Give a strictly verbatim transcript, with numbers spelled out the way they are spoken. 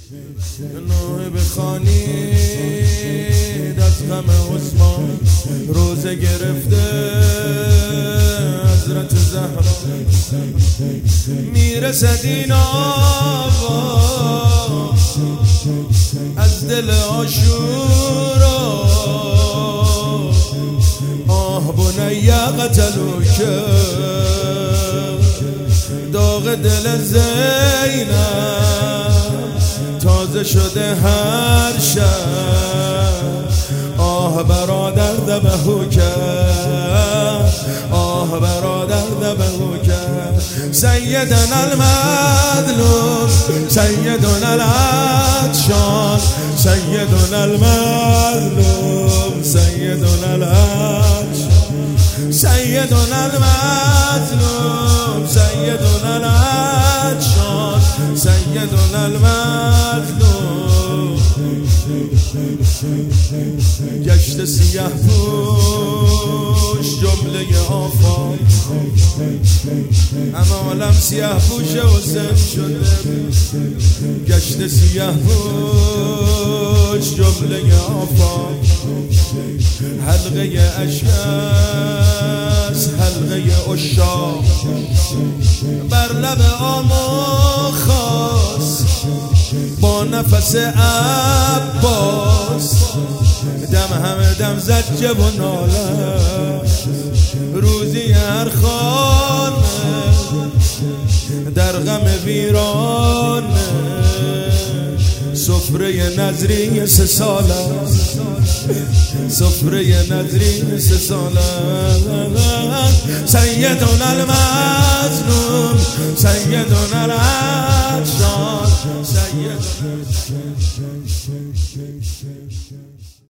نوح بخوانید از غم عثمان، روزه گرفته حضرت زهرا، میرسد این آواز از دل عاشورا، آه بنی قتلوک، داغ دل زینب تازه شده هر شب، آه برادر دبهو کرد، آه برادر دبهو کرد. سیدنا المظلوم، سیدنا العطشان، سیدنا المظلوم، سیدنا العطشان، سیدنا المظلوم، سیدنا العطشان، سیدنا المظلوم. گشت سیاه پوش جمله آفاق، همه عالم سیاه پوشه و زد شده. گشت سیاه پوش جمله آفاق، حلقه اشکست، حلقه عشاق، بر لب آمو خواست با نفس عباس، دم همه دم زجه و ناله، روزی هر خانه در غم ویرانه، سفره نظری سه ساله، سفره نظری سه ساله. سیدنا المظلوم، سیدنا العطشان، سیدنا